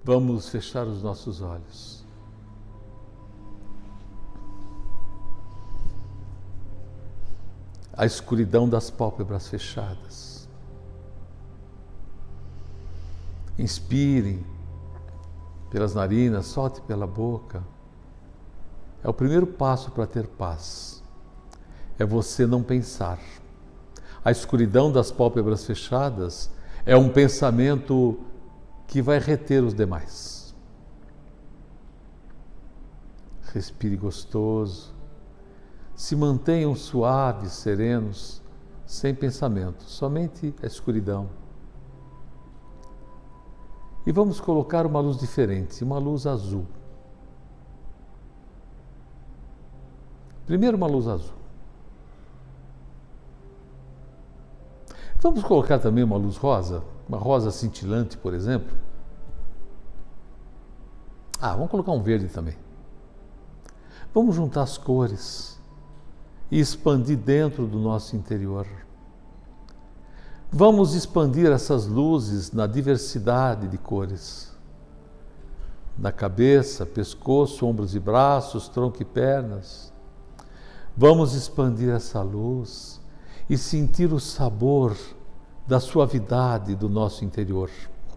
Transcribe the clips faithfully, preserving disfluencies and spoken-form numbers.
Vamos fechar os nossos olhos. A escuridão das pálpebras fechadas. Inspire pelas narinas, solte pela boca. É o primeiro passo para ter paz. É você não pensar. A escuridão das pálpebras fechadas é um pensamento que vai reter os demais. Respire gostoso. Se mantenham suaves, serenos, sem pensamento, somente a escuridão. E vamos colocar uma luz diferente, uma luz azul. Primeiro uma luz azul. Vamos colocar também uma luz rosa, uma rosa cintilante, por exemplo. Ah, vamos colocar um verde também. Vamos juntar as cores e expandir dentro do nosso interior. Vamos expandir essas luzes na diversidade de cores. Na cabeça, pescoço, ombros e braços, tronco e pernas. Vamos expandir essa luz e sentir o sabor da suavidade do nosso interior.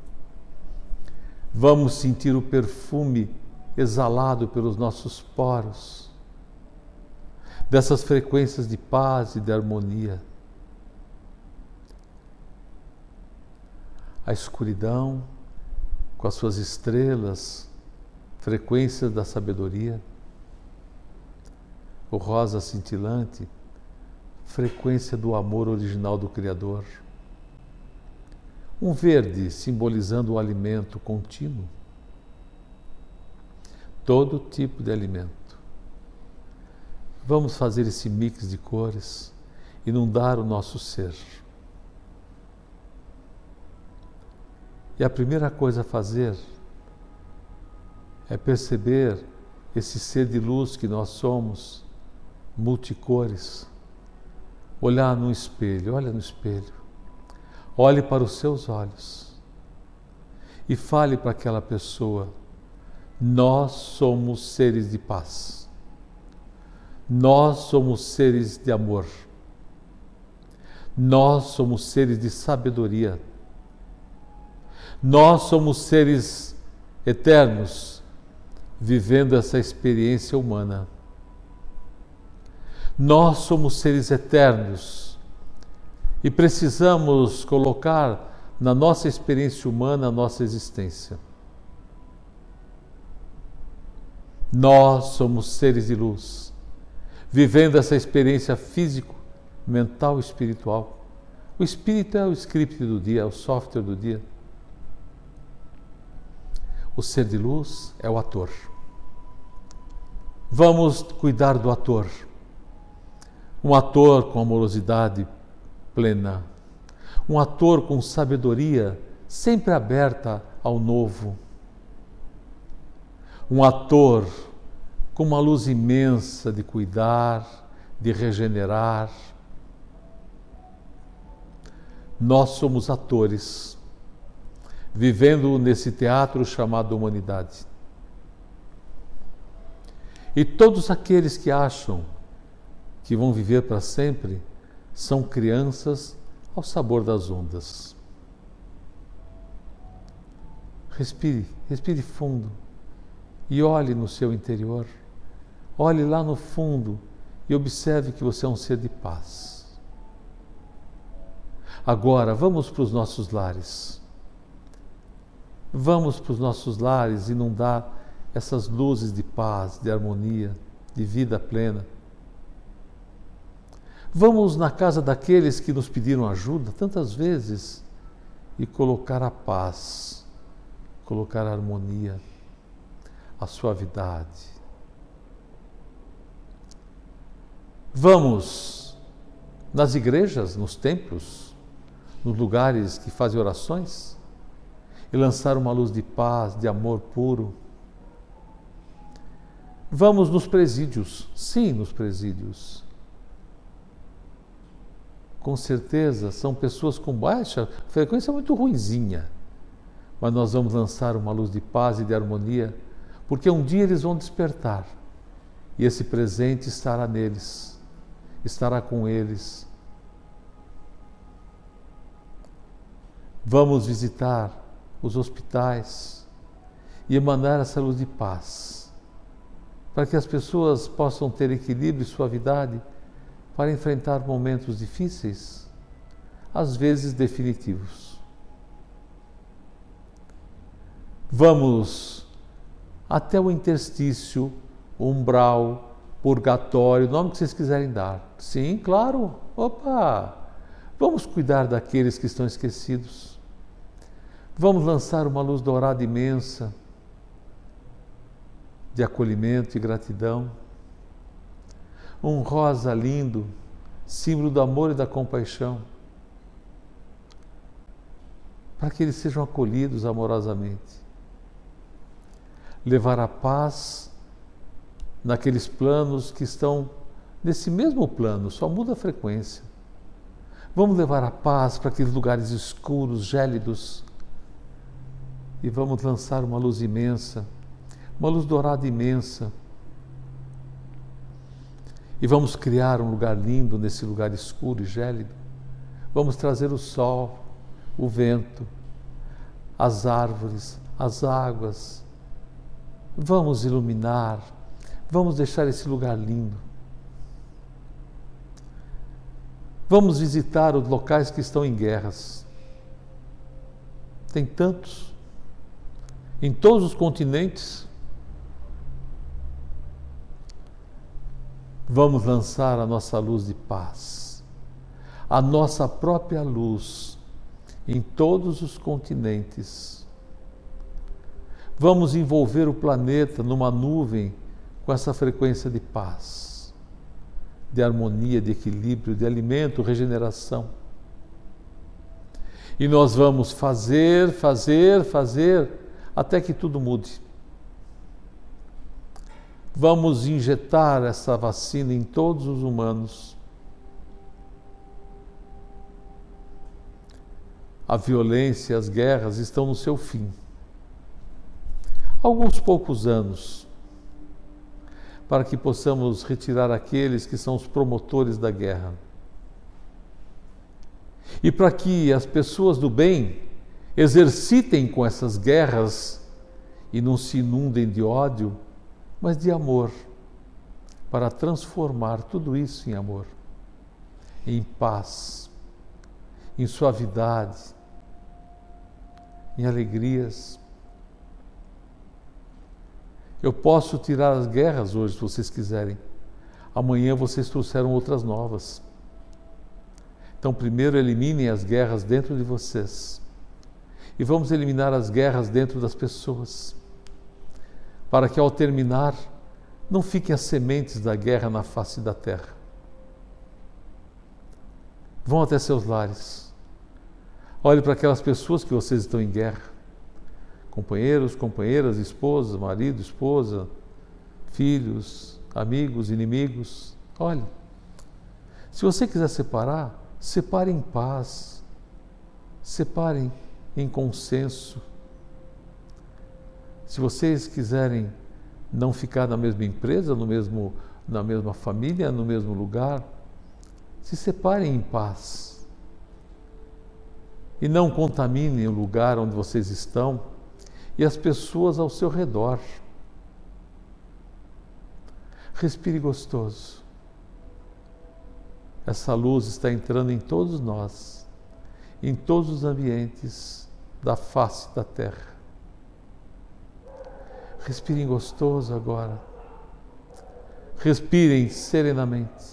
Vamos sentir o perfume exalado pelos nossos poros, dessas frequências de paz e de harmonia. A escuridão, com as suas estrelas, frequências da sabedoria. O rosa cintilante, frequência do amor original do Criador. Um verde simbolizando o alimento contínuo. Todo tipo de alimento. Vamos fazer esse mix de cores, inundar o nosso ser. E a primeira coisa a fazer é perceber esse ser de luz que nós somos, multicores. Olhar no espelho, olha no espelho. Olhe para os seus olhos e fale para aquela pessoa: nós somos seres de paz. Nós somos seres de amor. Nós somos seres de sabedoria. Nós somos seres eternos, vivendo essa experiência humana. Nós somos seres eternos e precisamos colocar na nossa experiência humana a nossa existência. Nós somos seres de luz, vivendo essa experiência físico, mental e espiritual. O espírito é o script do dia, é o software do dia. O ser de luz é o ator. Vamos cuidar do ator. Um ator com amorosidade plena. Um ator com sabedoria sempre aberta ao novo. Um ator com uma luz imensa de cuidar, de regenerar. Nós somos atores, vivendo nesse teatro chamado humanidade. E todos aqueles que acham que vão viver para sempre são crianças ao sabor das ondas. Respire, respire fundo e olhe no seu interior. Olhe lá no fundo e observe que você é um ser de paz. Agora, vamos para os nossos lares. Vamos para os nossos lares inundar essas luzes de paz, de harmonia, de vida plena. Vamos na casa daqueles que nos pediram ajuda tantas vezes e colocar a paz, colocar a harmonia, a suavidade. Vamos nas igrejas, nos templos, nos lugares que fazem orações e lançar uma luz de paz, de amor puro. Vamos nos presídios, sim, nos presídios. Com certeza são pessoas com baixa frequência muito ruinzinha, mas nós vamos lançar uma luz de paz e de harmonia, porque um dia eles vão despertar e esse presente estará neles, estará com eles. Vamos visitar os hospitais e emanar essa luz de paz, para que as pessoas possam ter equilíbrio e suavidade para enfrentar momentos difíceis, às vezes definitivos. Vamos até o interstício, umbral, purgatório, o nome que vocês quiserem dar. Sim, claro. Opa! Vamos cuidar daqueles que estão esquecidos. Vamos lançar uma luz dourada imensa de acolhimento e gratidão. Um rosa lindo, símbolo do amor e da compaixão, para que eles sejam acolhidos amorosamente. Levar a paz naqueles planos que estão nesse mesmo plano, só muda a frequência. Vamos levar a paz para aqueles lugares escuros, gélidos, e vamos lançar uma luz imensa, uma luz dourada imensa, e vamos criar um lugar lindo nesse lugar escuro e gélido. Vamos trazer o sol, o vento, as árvores, as águas. Vamos iluminar, vamos deixar esse lugar lindo. Vamos visitar os locais que estão em guerras. Tem tantos, em todos os continentes. Vamos lançar a nossa luz de paz, a nossa própria luz em todos os continentes. Vamos envolver o planeta numa nuvem com essa frequência de paz, de harmonia, de equilíbrio, de alimento, regeneração. E nós vamos fazer, fazer, fazer, até que tudo mude. Vamos injetar essa vacina em todos os humanos. A violência, as guerras estão no seu fim. Alguns poucos anos, para que possamos retirar aqueles que são os promotores da guerra. E para que as pessoas do bem exercitem com essas guerras e não se inundem de ódio, mas de amor, para transformar tudo isso em amor, em paz, em suavidade, em alegrias. Eu posso tirar as guerras hoje, se vocês quiserem. Amanhã vocês trouxeram outras novas. Então, primeiro eliminem as guerras dentro de vocês. E vamos eliminar as guerras dentro das pessoas, para que ao terminar, não fiquem as sementes da guerra na face da terra. Vão até seus lares. Olhe para aquelas pessoas que vocês estão em guerra. Companheiros, companheiras, esposas, marido, esposa, filhos, amigos, inimigos. Olhe, se você quiser separar, separe em paz. Separem em consenso. Se vocês quiserem não ficar na mesma empresa, no mesmo, na mesma família, no mesmo lugar, se separem em paz. E não contaminem o lugar onde vocês estão e as pessoas ao seu redor. Respire gostoso. Essa luz está entrando em todos nós, em todos os ambientes da face da terra. Respirem gostoso agora. Respirem serenamente.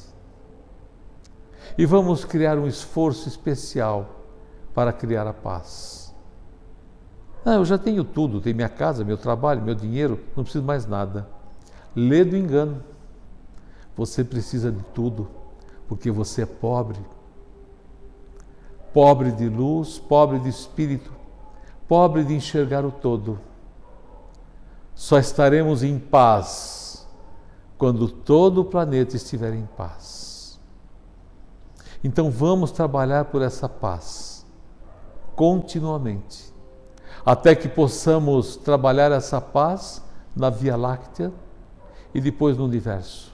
E vamos criar um esforço especial para criar a paz. Ah, eu já tenho tudo, tenho minha casa, meu trabalho, meu dinheiro, não preciso mais nada. Lê do engano. Você precisa de tudo, porque você é pobre. Pobre de luz, pobre de espírito, pobre de enxergar o todo. Só estaremos em paz quando todo o planeta estiver em paz. Então vamos trabalhar por essa paz, continuamente, até que possamos trabalhar essa paz na Via Láctea e depois no universo.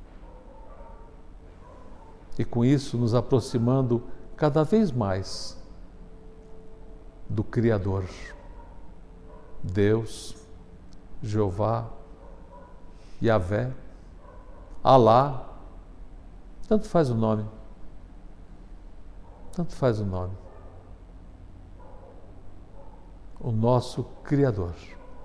E com isso nos aproximando cada vez mais do Criador, Deus, Jeová, Yahvé, Alá, tanto faz o nome, tanto faz o nome. O nosso Criador.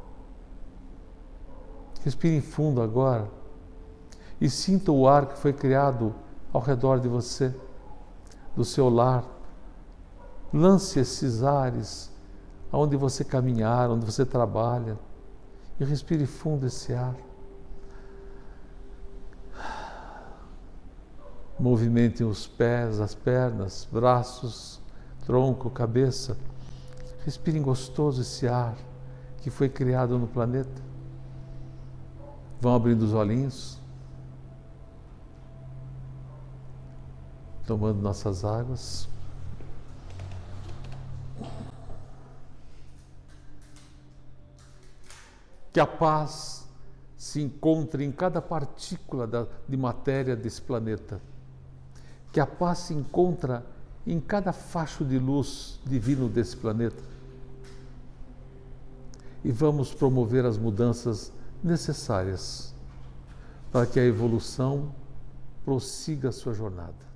Respire fundo agora e sinta o ar que foi criado ao redor de você, do seu lar. Lance esses ares aonde você caminhar, onde você trabalha, e respire fundo esse ar. Movimentem os pés, as pernas, braços, tronco, cabeça. Respirem gostoso esse ar que foi criado no planeta. Vão abrindo os olhinhos, tomando nossas águas. Que a paz se encontre em cada partícula da, de matéria desse planeta. Que a paz se encontra em cada facho de luz divino desse planeta. E vamos promover as mudanças necessárias para que a evolução prossiga a sua jornada.